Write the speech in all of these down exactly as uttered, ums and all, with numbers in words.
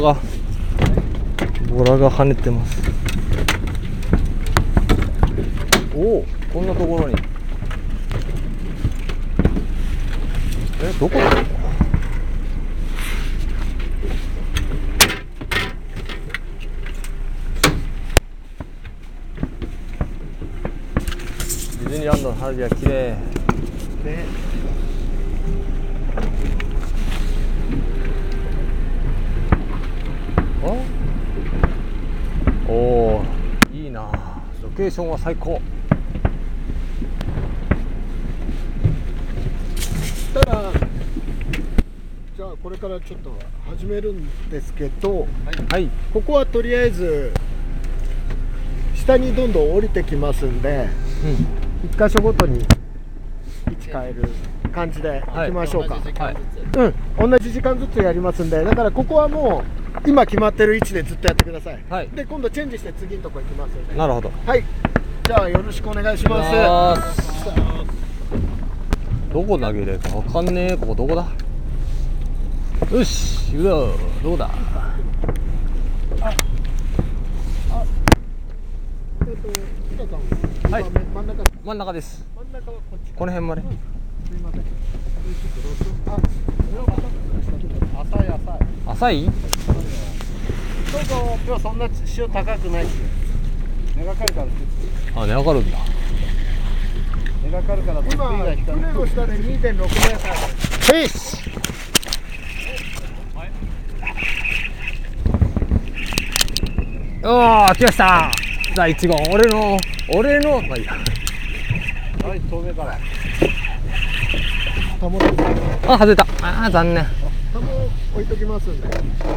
がボラが跳ねてます。おお、こんなところに。え、どこだろう。ディズニーランドの花火は綺麗ね。おお、いいな。ロケーションは最高。 ただじゃあこれからちょっと始めるんですけど、 はい、 ここはとりあえず下にどんどん降りてきますんで、うん、いっ箇所ごとに位置変える感じでいきましょうか。はい、うん、同じ時間ずつやりますんで、だからここはもう今決まってる位置でずっとやってください。はい、で今度チェンジして次のとこ行きますんで。なるほど。はい、じゃあよろしくお願いします。 どこ投げれるかわかんねえ。ここどこだ。よし、行くぞ。どこだ。ああ、 えっと皆さん、はい、真ん中真ん中です。 真ん中はこっち、 この辺まで、うん、 すみません。あ、浅い浅い浅い。 どうぞ。今日そんな潮高くないし、根がかるから。 あ、根がかるんだ。 根がかるから今船の下で にてんろくメーター。 フェイス。おお、来ました。さあいち号、俺の俺のまあいいや。 はい、遠目から。 あ、外れた。ああ、残念。 タモ置いときますんで。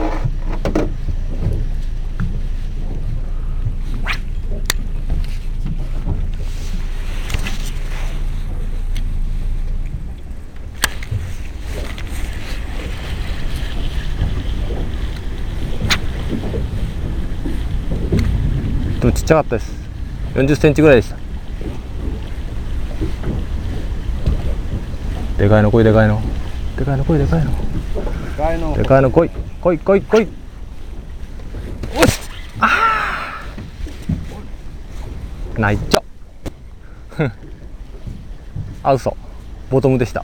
でもちっちゃかったです。よんじゅっセンチぐらいでした。でかいの来い、でかいの。でかいの来い、でかいの。でかいの。でかいの来い、来い、来い、来い。おし。ああ。ないっちょ。あ、嘘。ボトムでした。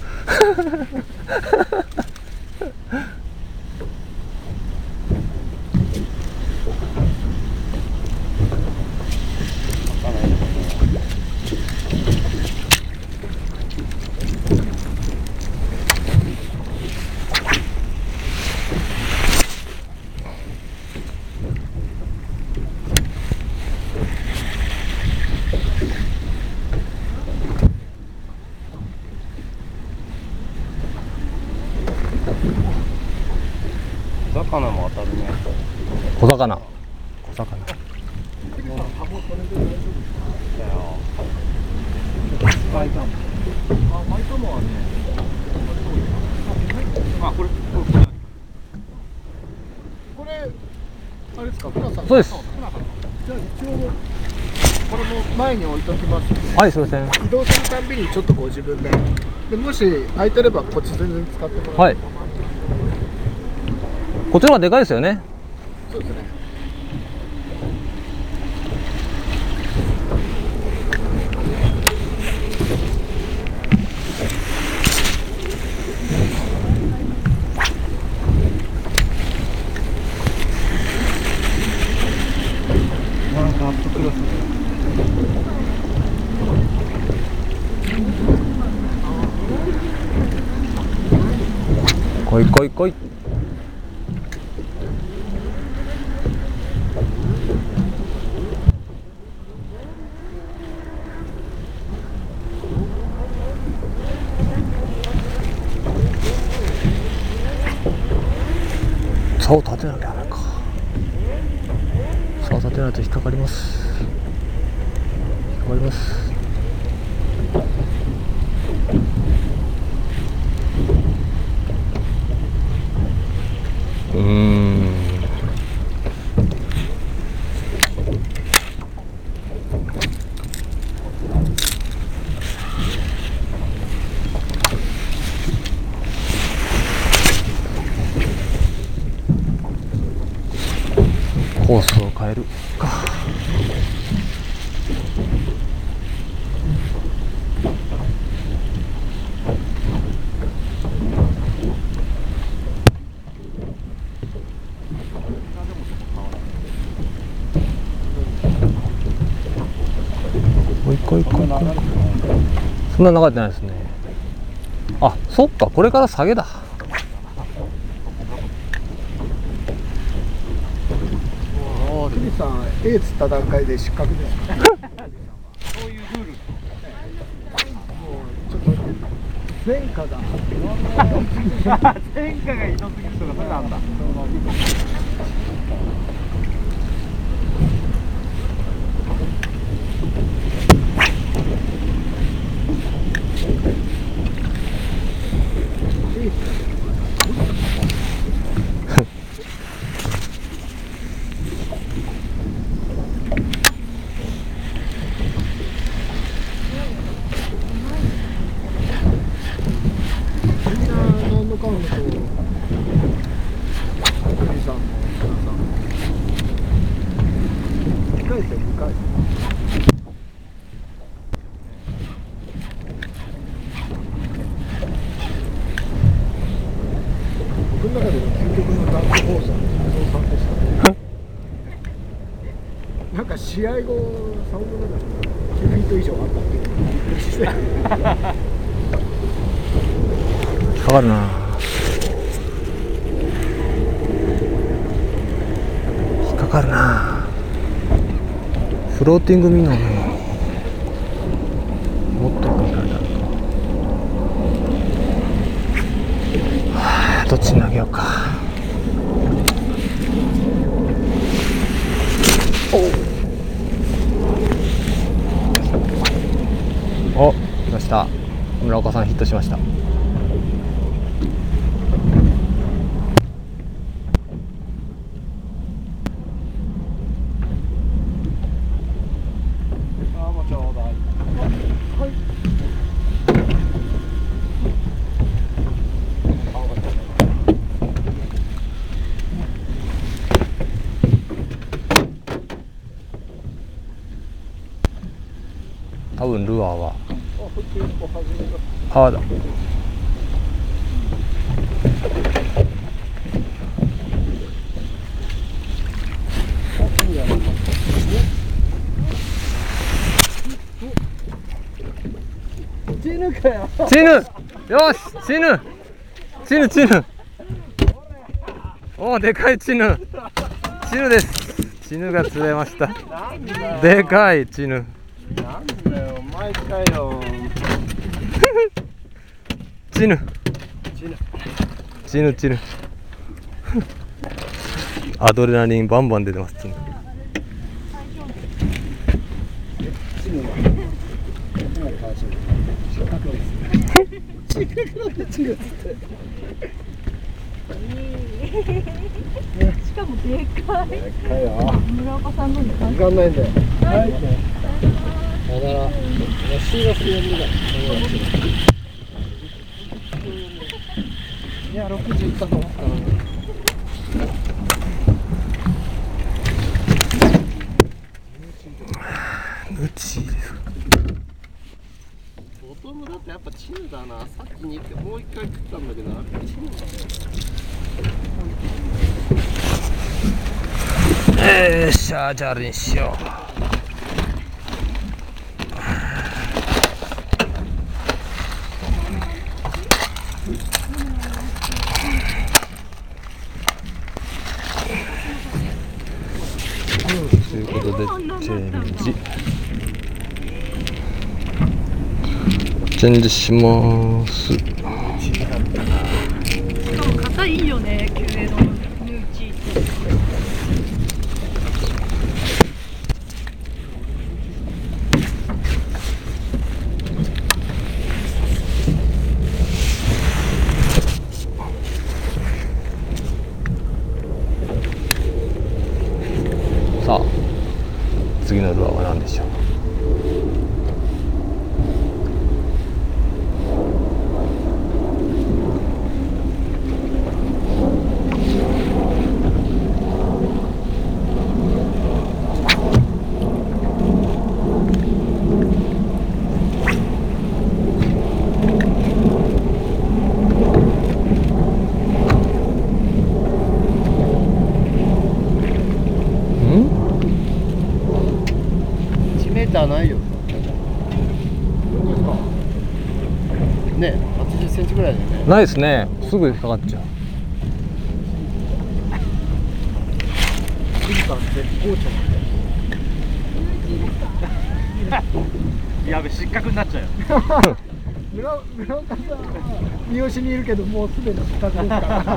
小魚も当たるね。 小魚。小魚。 マイカモ。あ、マイカモはね。あ、これ、これ。これ、あれですか、船さん。 そうです。 じゃあ一応これも前に置いときますので。 はい、すみません。 移動するたんびにちょっとご自分で。でもし空いてればこっち全然使ってもらって。はい。 こっちの方がでかいですよね。 そうですね。なんかアップクロス。 来い来い来い。竿を立てなきゃないか。竿を立てないと引っかかります。引っかかります。うーん。 か。もう一個一個一個。そんな流れてないですね。あ、そっか、これから下げだ。 富士山 A 釣った段階で失格です。 そういうルール。 もうちょっと前科が前科がひどすぎる人がそれなんだ。 何のカウント富士山の皆さんにかい戦にかい僕の中での究極のダークホースは伊藤さんでしたねなんか試合後サウンドの中できゅうフィート以上あったってびっくりしてかかるな。引っかかるな。フローティングミノね。もっとかかるな。はあ、どっちに投げようか。お、来ました。村岡さんヒットしました。多分ルアーはハーだ。 チヌかよチヌ、よし、チヌチヌチヌ、おー、でかいチヌチヌです。チヌが釣れました。でかいチヌ。 なんだよ、毎回よ。 チヌチヌチヌチヌアドレナリンバンバン出てます。チヌチヌは失格です失格なんでチヌっつってしかもでかい。 でかいよ村岡さん飲んで時間ないんではいさよなら。 シーラス呼んでたいや、ろくじいったと思ったのに。 ムチですか。 ボトムだってやっぱチヌだな。さっきにもう一回食ったんだけど、あれチヌだね。 よっしゃ、じゃああれにしよう。ということでチェンジチェンジします。 しかも硬いよね、キュウエのヌーチって。 さあ次のルアーは何でしょう。 ターないよ。ね、はちじゅっセンチぐらいだよね。 ないですね。すぐかかっちゃう。 富士山絶好調やべ、失格になっちゃうよ。 村村岡さん三好にいるけどもうすでに失格ですから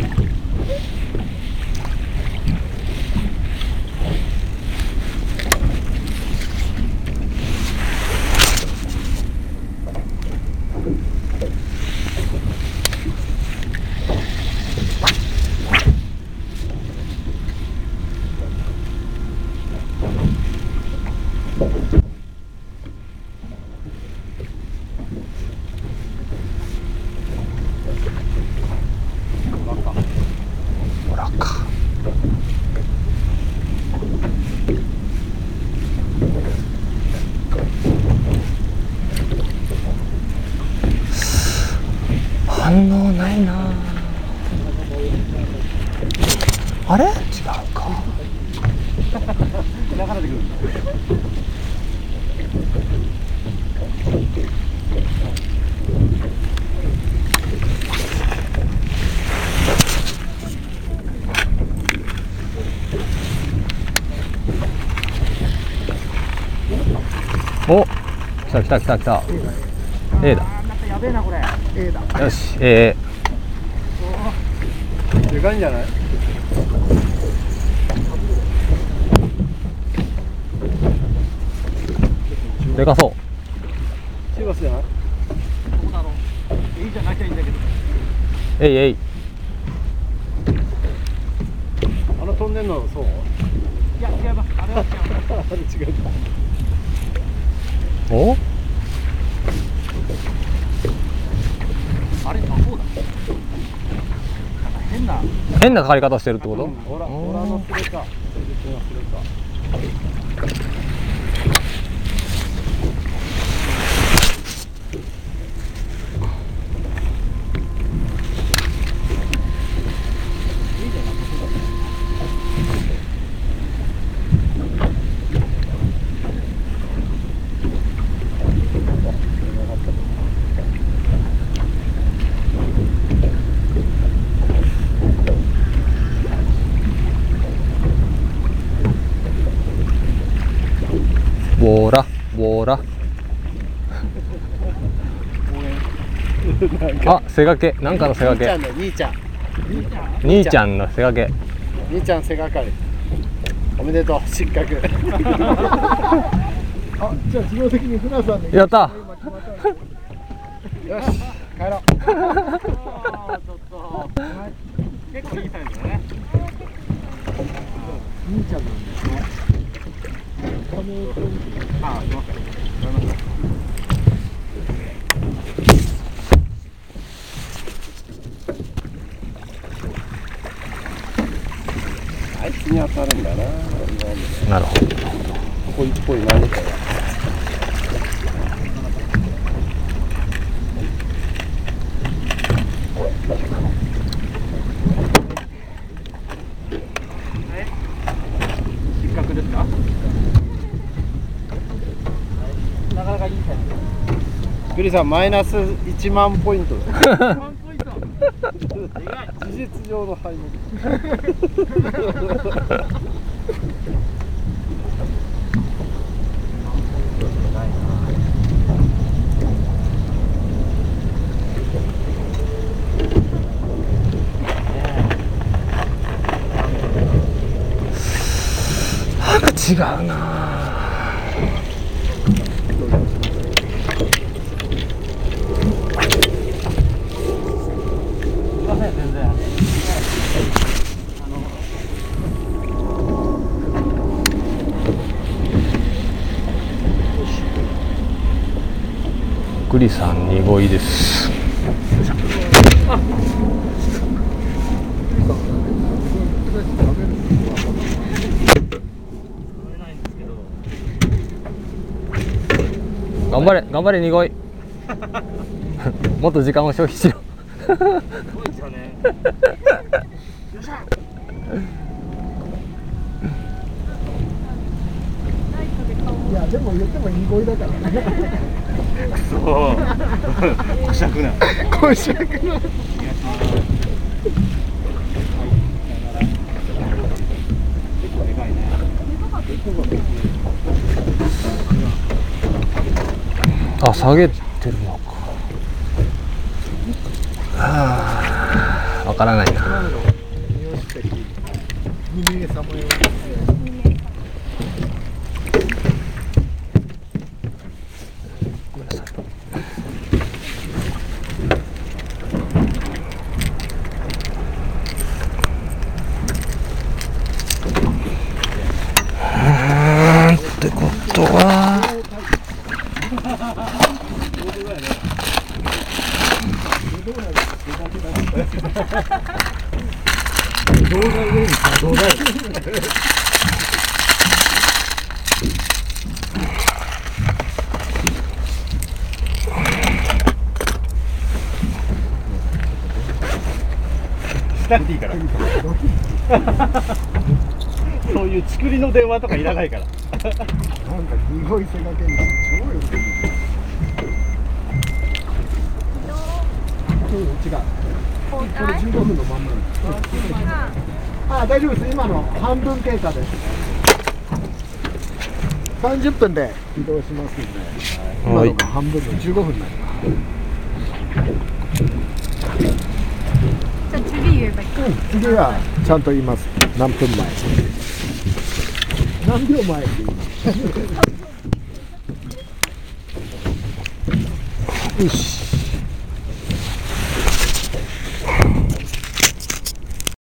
ほらか。反応ないな。あれ？違うか。 流れてくるんだ。 お、来た来た来た来た。A だ。 なんかやべえなこれ。 A だよし、A。 でかいんじゃない？ でかそう。 シバスじゃない？ どうだろう。いいじゃなきゃいいんだけど。 えいえい。 あの飛んでんのそう？ いや、違います。あれは違う。 あれ違う。 お？ あれ、あ、そうだ。なんか変な。 変なかかり方してるってこと？ オラオラのスレか。スレか。 ボーラボーラ。あ、背掛け、なんかの背掛け。 兄ちゃんだ、兄ちゃん。 兄ちゃんの背掛け。 兄ちゃん背がかり。おめでとう、失格。 あ、じゃあ自動的に船さんのやった今決まったんでよし、帰ろう。 あーちょっと。結構いいサイズだね。 兄ちゃんなんですねあー、すいません。 あいつに当たるんだな。 なるほど。 こいっぽい何かが。 失格ですか？なかなかいいサイズ。 グリさんマイナスいちまんポイントだ。 ワンポイント。でかい。 事実上の敗なんか違うな。 すいません、全然。 グリさん濁いです。頑張れ頑張れ濁い。もっと時間を消費しろ。 すごいですよね。 ライトで顔いやでも言ってもいい声だからね。 そう。こしゃくな。 こしゃくな。 あ、下げてるのか。はあ、わからないな。 に名様よ。 ごめんなさい。うーんってことは。 動画上に動画しなくていいから。そういうちくりの電話とかいらないから。 なんか匂いせがけに超よくいい。うん、違う。これじゅうごふんのまんま。あ、大丈夫です。今の半分経過です。さんじゅっぷんで移動しますので、今のが半分のじゅうごふんになります。 じゃあ次言えばいい。 うん、次はちゃんと言います。何分前。何秒前って言います。よし。